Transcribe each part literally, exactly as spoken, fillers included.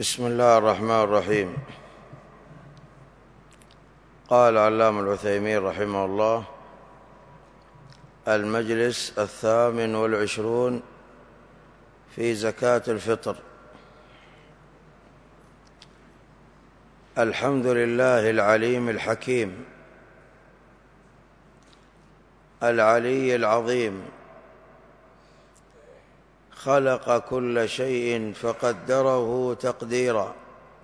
بسم الله الرحمن الرحيم. قال علامة العثيمين رحمه الله: المجلس الثامن والعشرون في زكاة الفطر. الحمد لله العليم الحكيم العلي العظيم، خلق كل شيء فقدره تقديرا،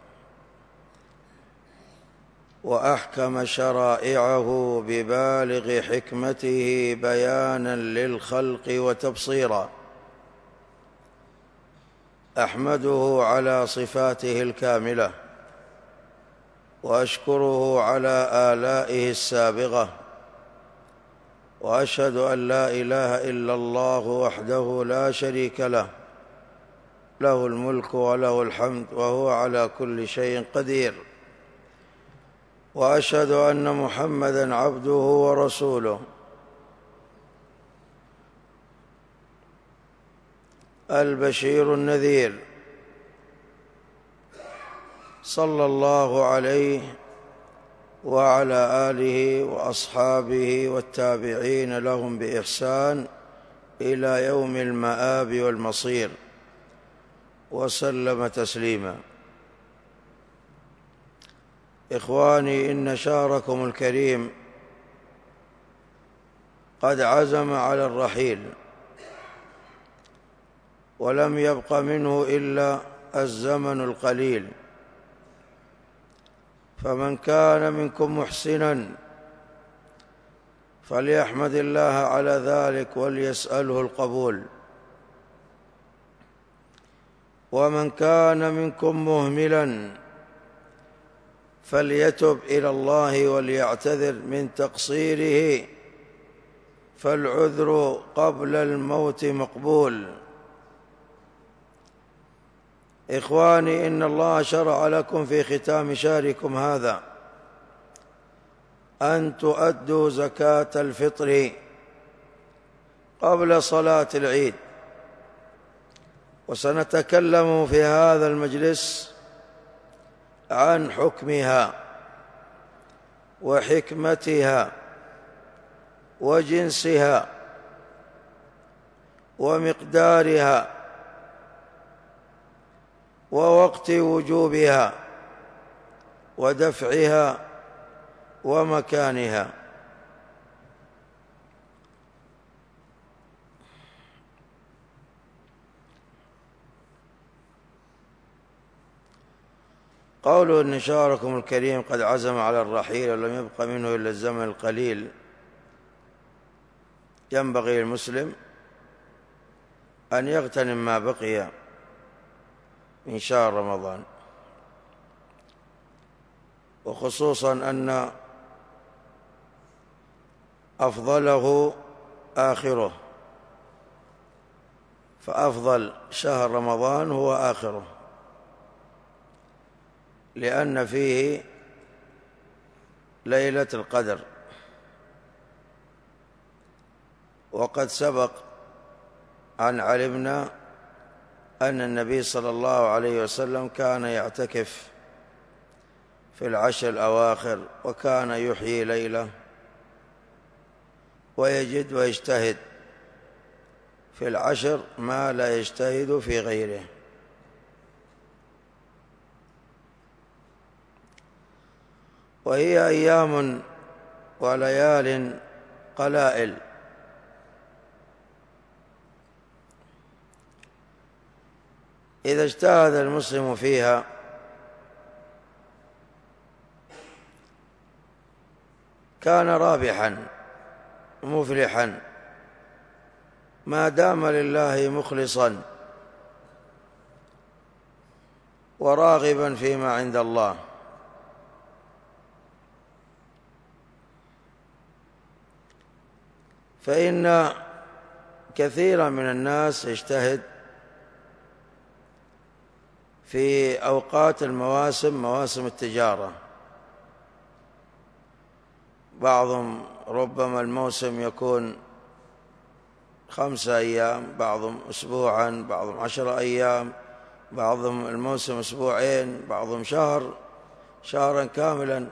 وأحكم شرائعه ببالغ حكمته بيانا للخلق وتبصيرا. أحمده على صفاته الكاملة، وأشكره على آلائه السابغة، وأشهد أن لا إله إلا الله وحده لا شريك له، له الملك وله الحمد وهو على كل شيء قدير. وأشهد أن محمدًا عبده ورسوله، البشير النذير، صلى الله عليه وعلى آله وأصحابه والتابعين لهم بإحسان إلى يوم المآب والمصير، وسلم تسليما. إخواني، إن شهركم الكريم قد عزم على الرحيل، ولم يبق منه إلا الزمن القليل، فمن كان منكم محسنا فليحمد الله على ذلك وليسأله القبول، ومن كان منكم مهملا فليتب إلى الله وليعتذر من تقصيره، فالعذر قبل الموت مقبول. إخواني، إن الله شرع لكم في ختام شهركم هذا أن تؤدوا زكاة الفطر قبل صلاة العيد، وسنتكلم في هذا المجلس عن حكمها وحكمتها وجنسها ومقدارها ووقت وجوبها ودفعها ومكانها. قوله إن شهركم الكريم قد عزم على الرحيل ولم يبق منه إلا الزمن القليل، ينبغي للمسلم أن يغتنم ما بقي من شهر رمضان، وخصوصا أن أفضله آخره، فأفضل شهر رمضان هو آخره، لأن فيه ليلة القدر. وقد سبق أن علمنا أن النبي صلى الله عليه وسلم كان يعتكف في العشر الأواخر، وكان يحيي ليلة ويجد ويجتهد في العشر ما لا يجتهد في غيره. وهي أيام وليال قلائل، إذا اجتهد المسلم فيها كان رابحا مفلحا، ما دام لله مخلصا وراغبا فيما عند الله. فإن كثيرا من الناس يجتهد في أوقات المواسم، مواسم التجارة، بعضهم ربما الموسم يكون خمسة أيام، بعضهم أسبوعا، بعضهم عشر أيام، بعضهم الموسم أسبوعين، بعضهم شهر، شهرا كاملا.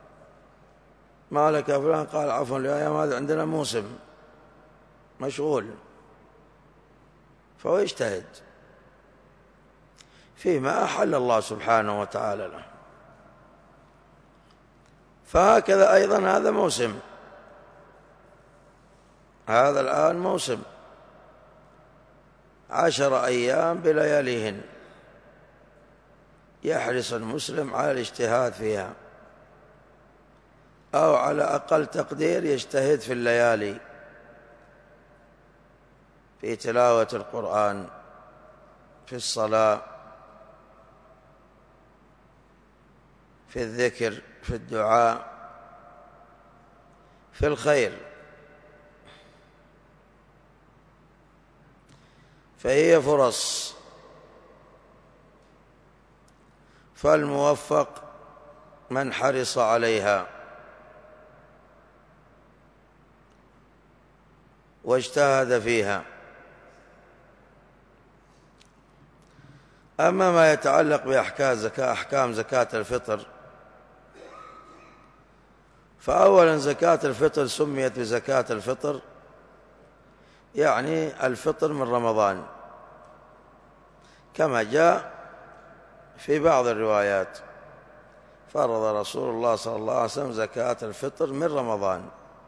ما لك فلان؟ قال عفوا يا ماذا عندنا موسم مشغول، فهو يجتهد فيما أحل الله سبحانه وتعالى له. فهكذا أيضا هذا موسم، هذا الآن موسم عشر أيام بلياليهن، يحرص المسلم على الاجتهاد فيها، أو على أقل تقدير يجتهد في الليالي في تلاوة القرآن، في الصلاة، في الذكر، في الدعاء، في الخير. فهي فرص، فالموفق من حرص عليها واجتهد فيها. أما ما يتعلق بأحكام زكاة أحكام زكاة الفطر، فأولا زكاة الفطر سميت بزكاة الفطر يعني الفطر من رمضان، كما جاء في بعض الروايات فرض رسول الله صلى الله عليه وسلم زكاة الفطر من رمضان،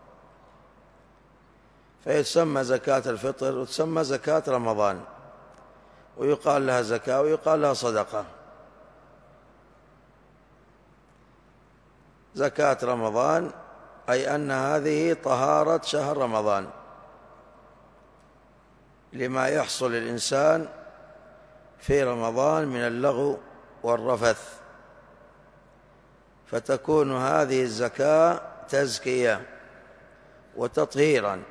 فيتسمى زكاة الفطر وتسمى زكاة رمضان، ويقال لها زكاة ويقال لها صدقة. زكاة رمضان أي أن هذه طهارة شهر رمضان لما يحصل الإنسان في رمضان من اللغو والرفث، فتكون هذه الزكاة تزكية وتطهيرا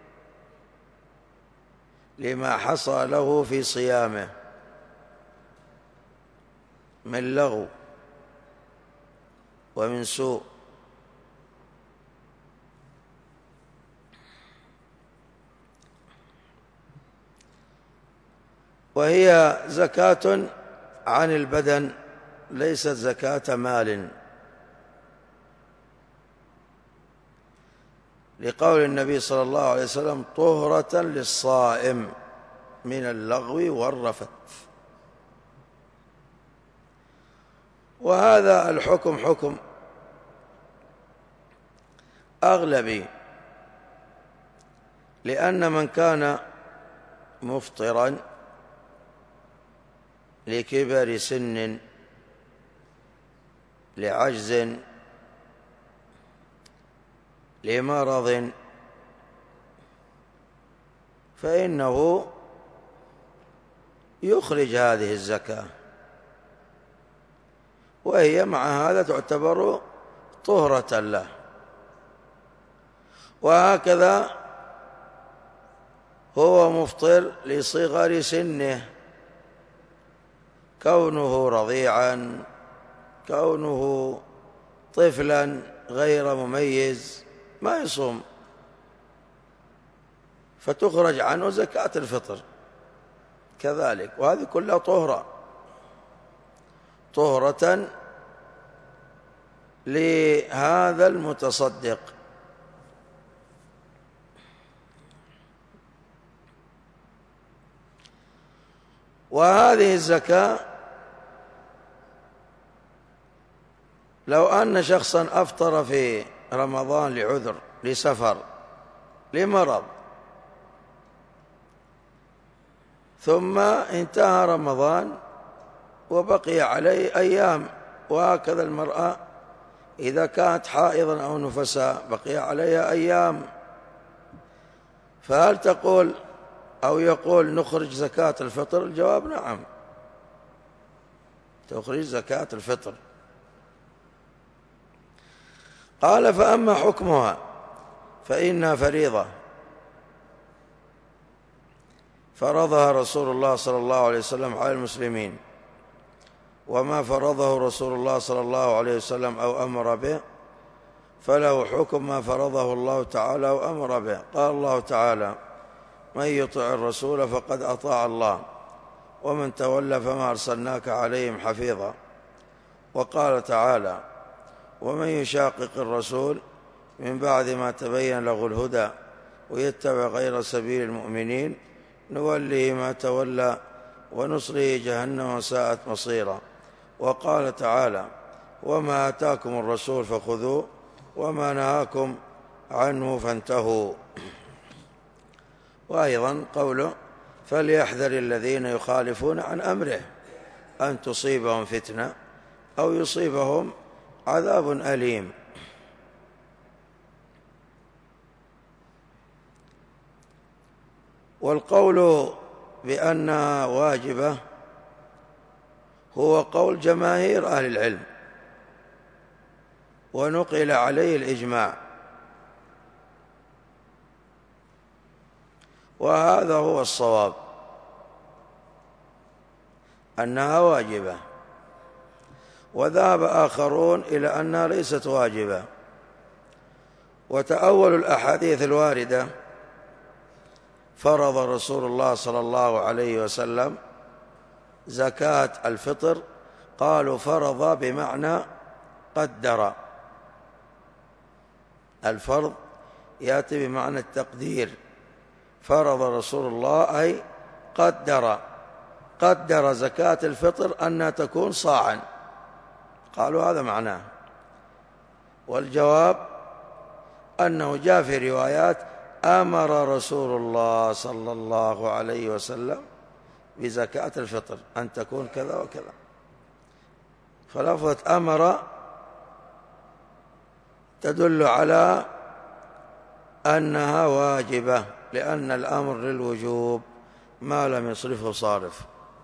لما حصل له في صيامه من لغو ومن سوء. وهي زكاة عن البدن، ليست زكاة مال، لقول النبي صلى الله عليه وسلم طهرة للصائم من اللغو والرفث. وهذا الحكم حكم أغلبي، لأن من كان مفطرا لكبر سن، لعجز، لمرض، فإنه يخرج هذه الزكاة، وهي مع هذا تعتبر طهرة له. وهكذا هو مفطر لصغر سنه، كونه رضيعا، كونه طفلا غير مميز ما يصوم، فتخرج عنه زكاة الفطر كذلك. وهذه كلها طهرة طهرة لهذا المتصدق. وهذه الزكاة لو أن شخصا أفطر في رمضان لعذر، لسفر، لمرض، ثم انتهى رمضان وبقي عليه أيام، وهكذا المرأة إذا كانت حائضا أو نفساء بقي عليها أيام، فهل تقول أو يقول نخرج زكاة الفطر؟ الجواب نعم، تخرج زكاة الفطر. قال فأما حكمها فإنها فريضة فرضها رسول الله صلى الله عليه وسلم على المسلمين، وما فرضه رسول الله صلى الله عليه وسلم أو أمر به فله حكم ما فرضه الله تعالى وأمر به. قال الله تعالى من يطع الرسول فقد أطاع الله ومن تولى فما أرسلناك عليهم حفيظا. وقال تعالى: ومن يشاقق الرسول من بعد ما تبين له الهدى ويتبع غير سبيل المؤمنين نوله ما تولى ونصله جهنم وساءت مصيرا. وقال تعالى: وما آتاكم الرسول فخذوه وما نهاكم عنه فانتهوا. وأيضا قوله: فليحذر الذين يخالفون عن أمره أن تصيبهم فتنة أو يصيبهم عذاب أليم. والقول بأنها واجبة هو قول جماهير أهل العلم، ونقل عليه الإجماع، وهذا هو الصواب، أنها واجبة. وذهب آخرون إلى أنها ليست واجبة، وتأول الأحاديث الواردة: فرض رسول الله صلى الله عليه وسلم زكاة الفطر، قالوا فرض بمعنى قدر. الفرض يأتي بمعنى التقدير، فرض رسول الله أي قدر قدر زكاة الفطر أنها تكون صاعا، قالوا هذا معناه. والجواب أنه جاء في روايات: أمر رسول الله صلى الله عليه وسلم بزكاة الفطر أن تكون كذا وكذا. فلفظة أمر تدل على أنها واجبة، لأن الأمر للوجوب ما لم يصرفه صارف.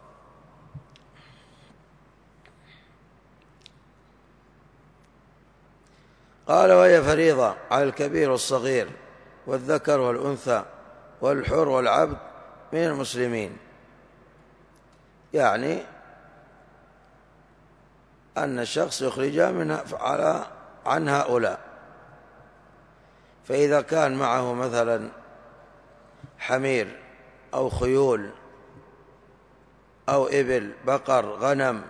قال: وهي فريضة على الكبير والصغير والذكر والأنثى والحر والعبد من المسلمين، يعني أن الشخص يخرجها من على عن هؤلاء. فإذا كان معه مثلا حمير أو خيول أو إبل بقر غنم،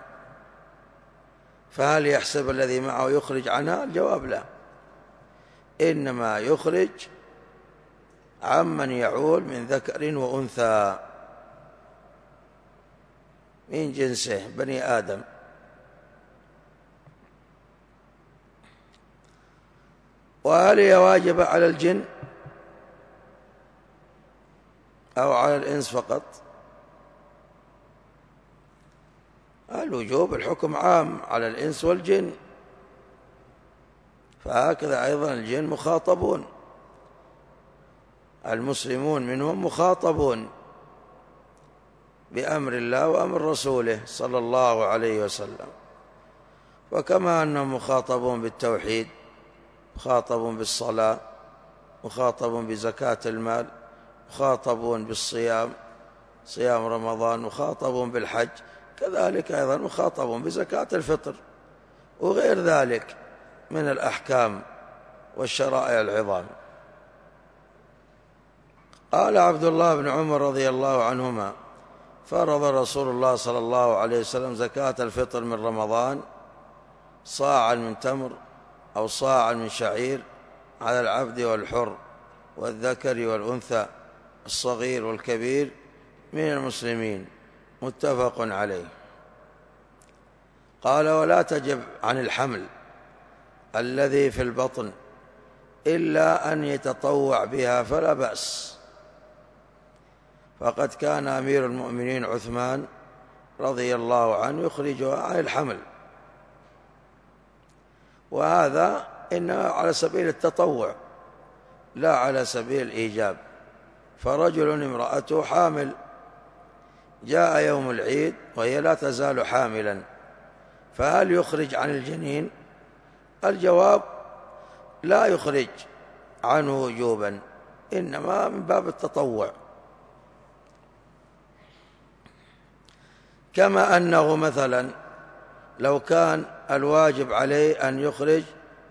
فهل يحسب الذي معه يخرج عنها؟ الجواب لا، إنما يخرج عمن يعول من ذكر وأنثى من جنسه بني آدم. وهل هي واجبة على الجن أو على الإنس فقط؟ الوجوب الحكم عام على الإنس والجن، فهكذا أيضا الجن مخاطبون، المسلمون منهم مخاطبون بأمر الله وأمر رسوله صلى الله عليه وسلم. وكما أنهم مخاطبون بالتوحيد، مخاطبون بالصلاة، مخاطبون بزكاة المال، مخاطبون بالصيام صيام رمضان، مخاطبون بالحج، كذلك أيضا مخاطبون بزكاة الفطر وغير ذلك من الأحكام والشرائع العظام. قال عبد الله بن عمر رضي الله عنهما: فرض رسول الله صلى الله عليه وسلم زكاة الفطر من رمضان صاعا من تمر أو صاعا من شعير على العبد والحر والذكر والأنثى الصغير والكبير من المسلمين، متفق عليه. قال: ولا تجب عن الحمل الذي في البطن إلا أن يتطوع بها فلا بأس، فقد كان أمير المؤمنين عثمان رضي الله عنه يخرجها عن الحمل، وهذا إنما على سبيل التطوع لا على سبيل الإيجاب. فرجل امرأته حامل، جاء يوم العيد وهي لا تزال حاملا، فهل يخرج عن الجنين؟ الجواب: لا يخرج عنه وجوبا، إنما من باب التطوع. كما أنه مثلا لو كان الواجب عليه أن يخرج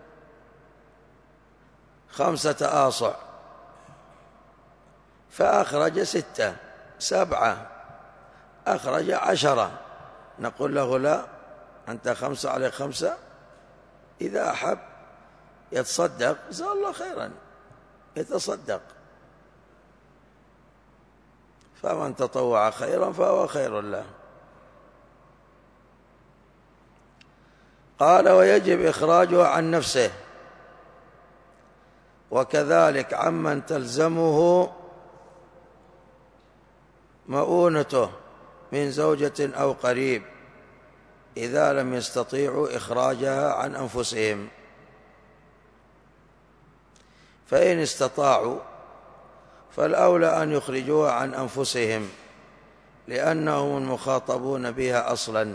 خمسة آصع فأخرج ستة سبعة أخرج عشرة نقول له لا، أنت خمسة عليك خمسة. إذا أحب يتصدق جزاه الله خيرا يتصدق، فمن تطوع خيرا فهو خير له. قال ويجب إخراجه عن نفسه، وكذلك عمن تلزمه مؤونته من زوجة أو قريب إذا لم يستطيعوا إخراجها عن أنفسهم. فإن استطاعوا فالأولى أن يخرجوها عن أنفسهم، لأنهم المخاطبون بها أصلا.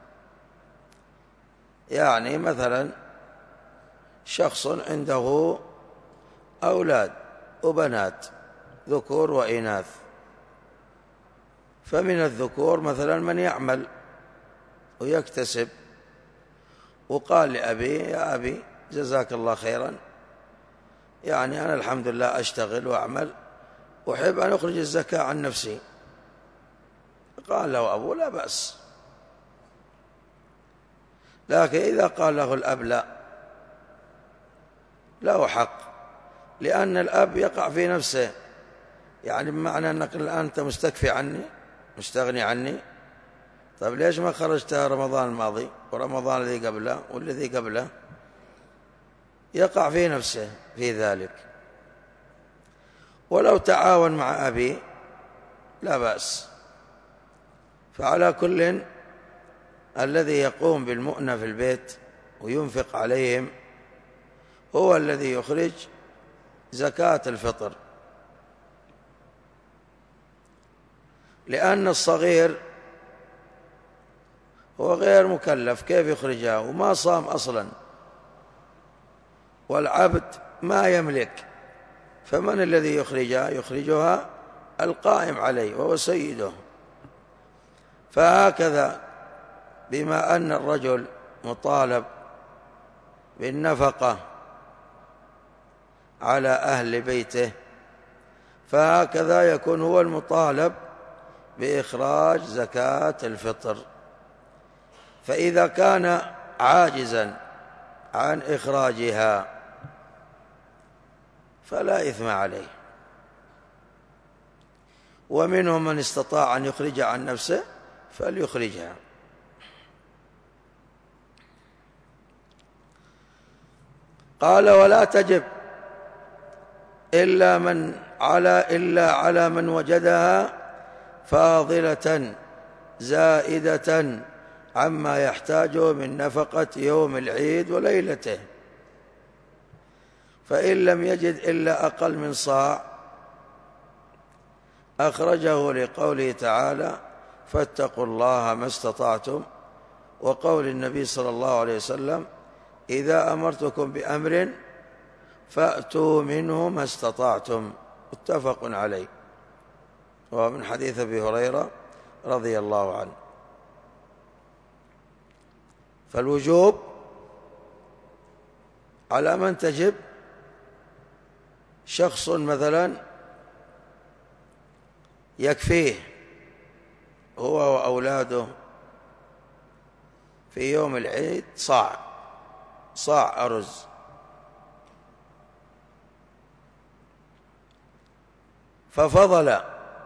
يعني مثلا شخص عنده أولاد وبنات ذكور وإناث، فمن الذكور مثلا من يعمل ويكتسب، وقال لأبيه يا أبي جزاك الله خيرا، يعني أنا الحمد لله أشتغل وأعمل وأحب أن أخرج الزكاة عن نفسي. قال له أبوه لا بأس، لكن إذا قال له الأب لا، له حق، لأن الأب يقع في نفسه، يعني بمعنى أنك الآن أنت مستكفي عني مستغني عني، طيب ليش ما خرجتها رمضان الماضي ورمضان الذي قبله والذي قبله؟ يقع في نفسه في ذلك. ولو تعاون مع أبي لا بأس. فعلى كل الذي يقوم بالمؤنة في البيت وينفق عليهم هو الذي يخرج زكاة الفطر، لأن الصغير هو غير مكلف، كيف يخرجها وما صام أصلا، والعبد ما يملك، فمن الذي يخرجها؟ يخرجها القائم عليه وهو سيده. فهكذا بما أن الرجل مطالب بالنفقة على أهل بيته، فهكذا يكون هو المطالب بإخراج زكاة الفطر. فإذا كان عاجزا عن إخراجها فلا إثم عليه. ومنهم من استطاع أن يخرج عن نفسه فليخرجها. قال ولا تجب إلا من على إلا على من وجدها فاضلة زائدة عما يحتاجه من نفقة يوم العيد وليلته، فإن لم يجد إلا أقل من صاع أخرجه لقوله تعالى فاتقوا الله ما استطعتم، وقول النبي صلى الله عليه وسلم إذا أمرتكم بأمر فأتوا منه ما استطعتم، متفق عليه، وهو من حديث أبي هريرة رضي الله عنه. فالوجوب على من تجب شخص مثلا يكفيه هو وأولاده في يوم العيد صاع صاع أرز، ففضل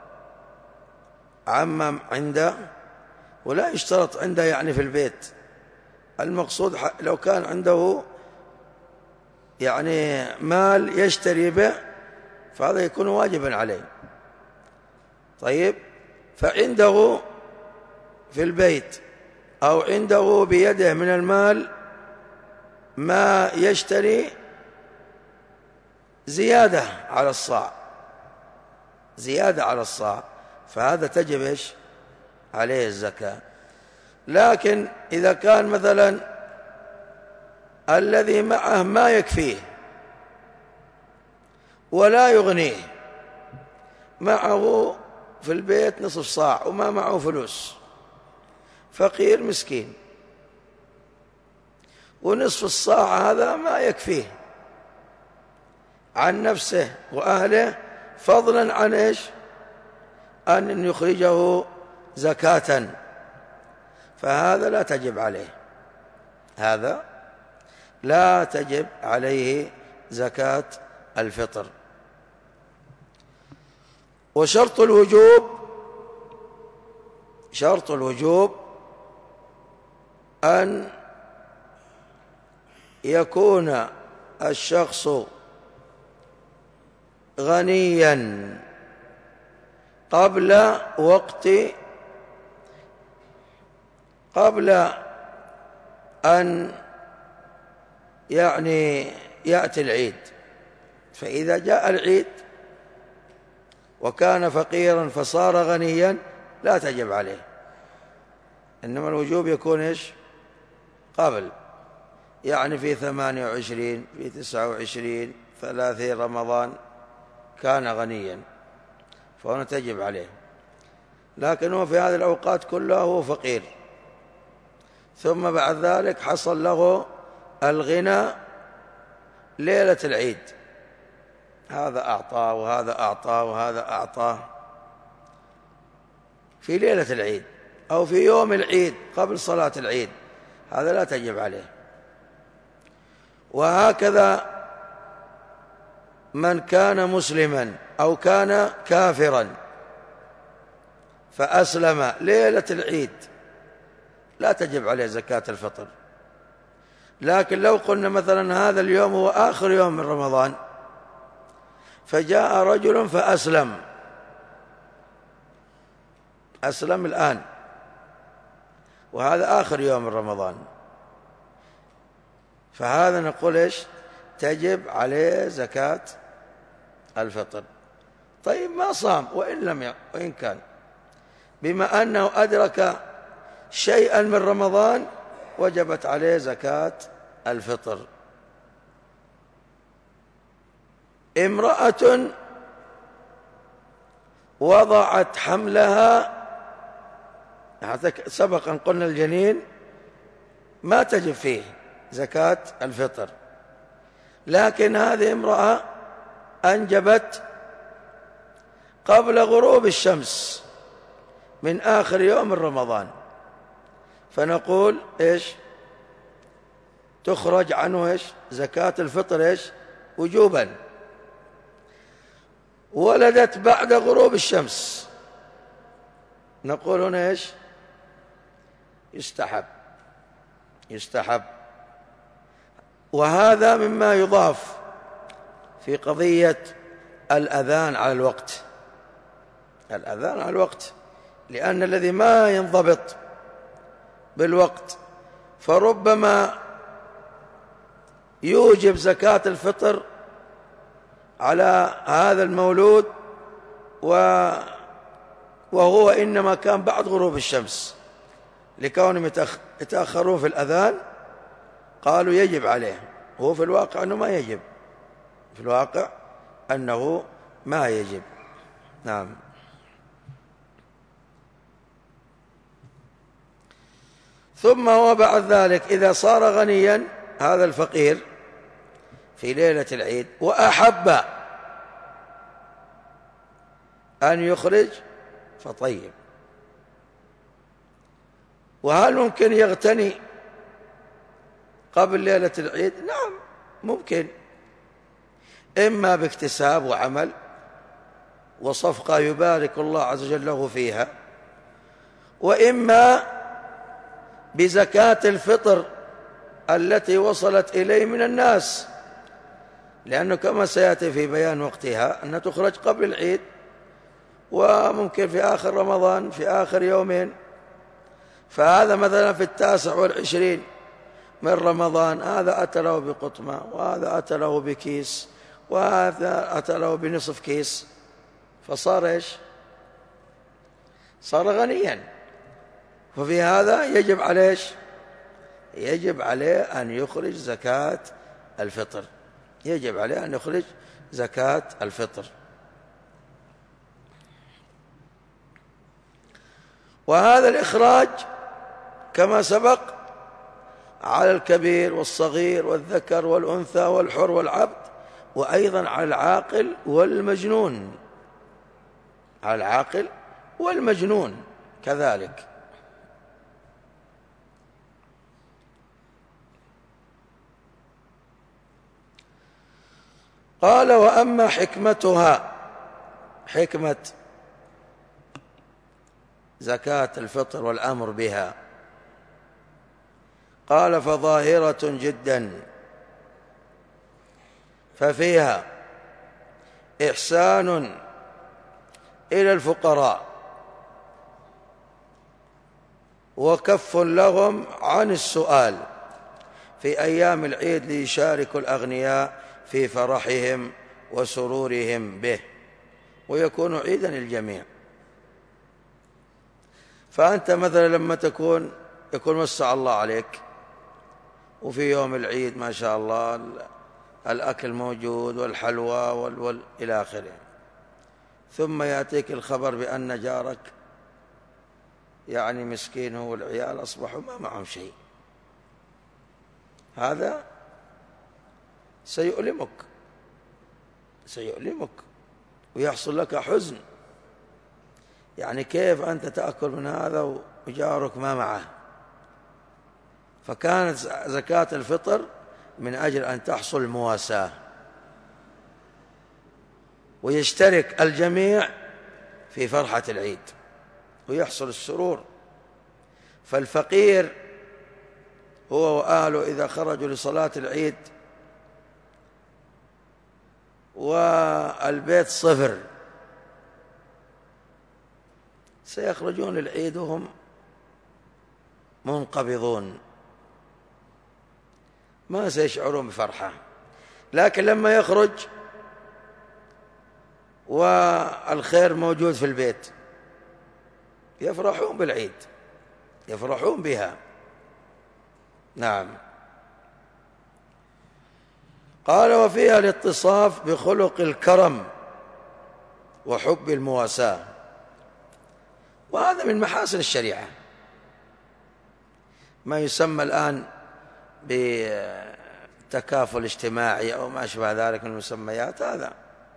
عما عنده، ولا يشترط عنده يعني في البيت، المقصود لو كان عنده يعني مال يشتري به فهذا يكون واجبا عليه. طيب، فعنده في البيت أو عنده بيده من المال ما يشتري زيادة على الصاع زيادة على الصاع فهذا تجب إيش عليه الزكاة. لكن إذا كان مثلا الذي معه ما يكفيه ولا يغنيه، معه في البيت نصف صاع وما معه فلوس، فقير مسكين، ونصف الصاع هذا ما يكفيه عن نفسه وأهله، فضلا عن إيش أن يخرجه زكاة، فهذا لا تجب عليه، هذا لا تجب عليه زكاة الفطر. وشرط الوجوب شرط الوجوب أن يكون الشخص غنيا قبل وقت قبل أن يعني يأتي العيد. فإذا جاء العيد وكان فقيرا فصار غنيا لا تجب عليه، إنما الوجوب يكون إيش؟ قبل، يعني في ثمانية وعشرين، في تسعة وعشرين، ثلاثين رمضان كان غنيا فهنا تجب عليه. لكن هو في هذه الأوقات كلها هو فقير، ثم بعد ذلك حصل له الغنى ليلة العيد، هذا أعطاه وهذا أعطاه وهذا أعطاه في ليلة العيد أو في يوم العيد قبل صلاة العيد، هذا لا تجب عليه. وهكذا من كان مسلما أو كان كافرا فأسلم ليلة العيد لا تجب عليه زكاة الفطر. لكن لو قلنا مثلا هذا اليوم هو آخر يوم من رمضان فجاء رجل فأسلم أسلم الآن وهذا آخر يوم من رمضان، فهذا نقول إيش؟ تجب عليه زكاة الفطر. طيب ما صام وإن لم ي... وإن كان بما أنه أدرك شيئا من رمضان وجبت عليه زكاة الفطر. امرأة وضعت حملها، سبق أن قلنا الجنين ما تجب فيه زكاة الفطر، لكن هذه امرأة أنجبت قبل غروب الشمس من آخر يوم من رمضان، فنقول إيش؟ تخرج عنه إيش؟ زكاة الفطر إيش؟ وجوبا. ولدت بعد غروب الشمس نقول هنا إيش؟ يستحب يستحب وهذا مما يضاف في قضية الأذان على الوقت، الأذان على الوقت، لأن الذي ما ينضبط بالوقت فربما يوجب زكاة الفطر على هذا المولود وهو إنما كان بعد غروب الشمس، لكونهم يتأخرون في الأذان قالوا يجب عليه، هو في الواقع أنه ما يجب، في الواقع أنه ما يجب. نعم. ثم هو بعد ذلك إذا صار غنيا هذا الفقير في ليلة العيد وأحب أن يخرج فطيب. وهل ممكن يغتني قبل ليلة العيد؟ نعم ممكن، إما باكتساب وعمل وصفقة يبارك الله عز وجل له فيها، وإما بزكاة الفطر التي وصلت إليه من الناس، لأنه كما سيأتي في بيان وقتها أنها تخرج قبل العيد وممكن في آخر رمضان في آخر يومين. فهذا مثلا في التاسع والعشرين من رمضان هذا أتى له بقطمة وهذا أتى له بكيس وهذا أتى له بنصف كيس، فصار إيش؟ صار غنيا. وفي هذا يجب عليه إيش؟ يجب عليه أن يخرج زكاة الفطر، يجب عليه أن يخرج زكاة الفطر. وهذا الإخراج كما سبق على الكبير والصغير والذكر والأنثى والحر والعبد، وأيضا على العاقل والمجنون، على العاقل والمجنون كذلك. قال: وأما حكمتها، حكمة زكاة الفطر والأمر بها، قال: فظاهرة جدا، ففيها إحسان إلى الفقراء، وكف لهم عن السؤال في أيام العيد ليشاركوا الأغنياء في فرحهم وسرورهم به، ويكون عيدا للجميع. فأنت مثلا لما تكون يكون وسع الله عليك، وفي يوم العيد ما شاء الله الأكل موجود والحلوى وال... وال... إلى آخره، ثم يأتيك الخبر بأن جارك يعني مسكين هو والعيال أصبحوا ما معهم شيء، هذا سيؤلمك سيؤلمك ويحصل لك حزن. يعني كيف أنت تأكل من هذا وجارك ما معه؟ فكانت زكاة الفطر من أجل أن تحصل المواساة ويشترك الجميع في فرحة العيد ويحصل السرور. فالفقير هو وأهله إذا خرجوا لصلاة العيد والبيت صفر سيخرجون للعيد وهم منقبضون، ما سيشعرون بفرحة. لكن لما يخرج والخير موجود في البيت يفرحون بالعيد، يفرحون بها. نعم. قال: وفيها الاتصاف بخلق الكرم وحب المواساة، وهذا من محاسن الشريعة، ما يسمى الآن بالتكافل الاجتماعي أو ما أشبه ذلك من المسميات. هذا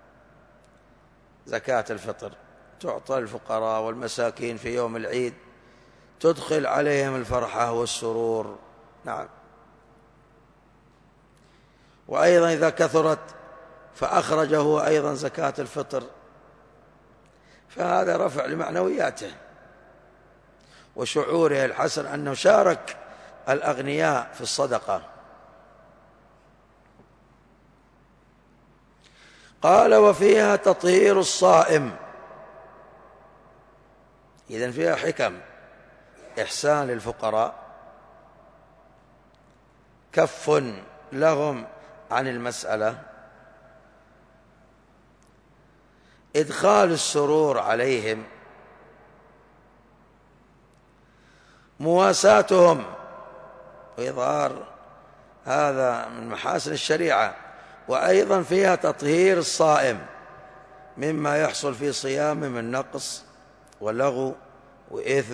زكاة الفطر تعطى الفقراء والمساكين في يوم العيد، تدخل عليهم الفرحة والسرور. نعم. وأيضا إذا كثرت فأخرج هو أيضا زكاة الفطر، فهذا رفع لمعنوياته وشعوره الحسن أنه شارك الأغنياء في الصدقة. قال: وفيها تطهير الصائم. إذن فيها حكم: إحسان للفقراء، كف لهم عن المسألة، إدخال السرور عليهم، مواساتهم وإظهار، هذا من محاسن الشريعة. وأيضا فيها تطهير الصائم مما يحصل في صيامه من نقص ولغو وإثم.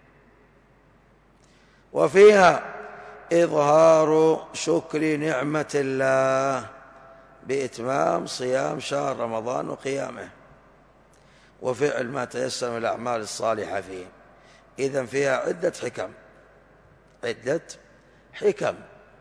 وفيها إظهار شكر نعمة الله بإتمام صيام شهر رمضان وقيامه، وفعل ما تيسر من الأعمال الصالحة فيه. إذن فيها عدة حكم، عدة حكم.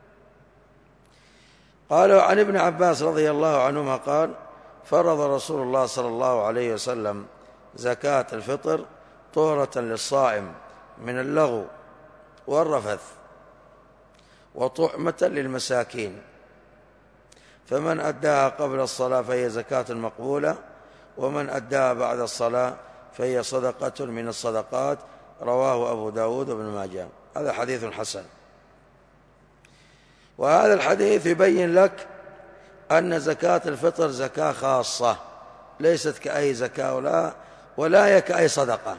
قالوا عن ابن عباس رضي الله عنهما قال: فرض رسول الله صلى الله عليه وسلم زكاة الفطر طهرة للصائم من اللغو والرفث وطعمة للمساكين، فمن أداها قبل الصلاة فهي زكاة مقبولة، ومن أداها بعد الصلاة فهي صدقة من الصدقات. رواه أبو داود وابن ماجه. هذا حديث حسن. وهذا الحديث يبين لك أن زكاة الفطر زكاة خاصة، ليست كأي زكاة ولا ولا هي كأي صدقة.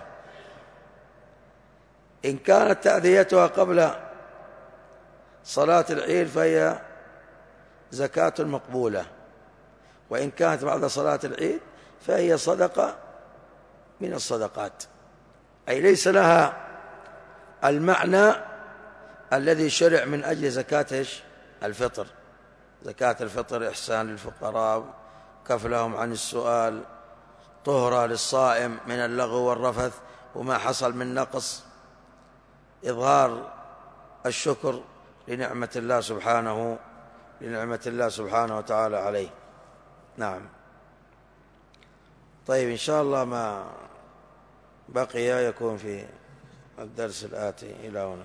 إن كانت تأديتها قبل صلاة العيد فهي زكاة مقبولة، وإن كانت بعد صلاة العيد فهي صدقة من الصدقات، أي ليس لها المعنى الذي شرع من أجل زكاة الفطر. زكاة الفطر إحسان للفقراء، كف لهم عن السؤال، طهرة للصائم من اللغو والرفث، وما حصل من نقص، إظهار الشكر لنعمة الله سبحانه لنعمة الله سبحانه وتعالى عليه. نعم. طيب إن شاء الله ما بقي يكون في الدرس الآتي. إلى هنا.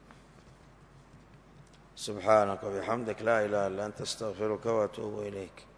سبحانك وبحمدك لا إله إلا أنت، استغفرك وأتوب إليك.